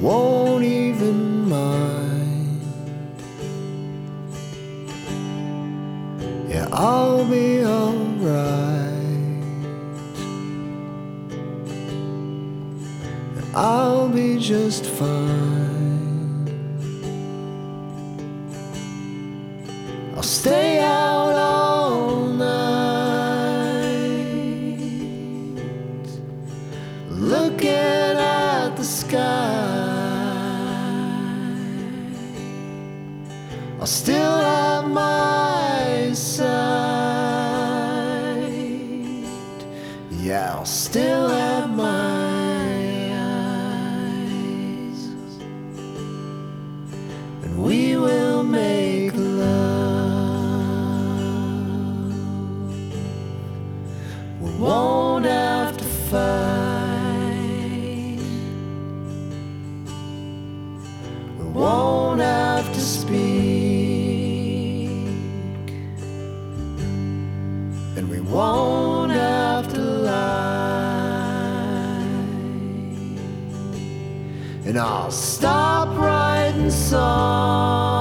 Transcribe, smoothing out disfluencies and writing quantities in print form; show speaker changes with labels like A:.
A: won't even mind. Yeah, I'll be alright. I'll be just fine. I'll stay out all night, looking at the sky. I'll still have my sight. Yeah, I'll still have my eyes, and we will make love. We won't have to fight. We won't have to speak, and we won't have to lie. And I'll stop writing songs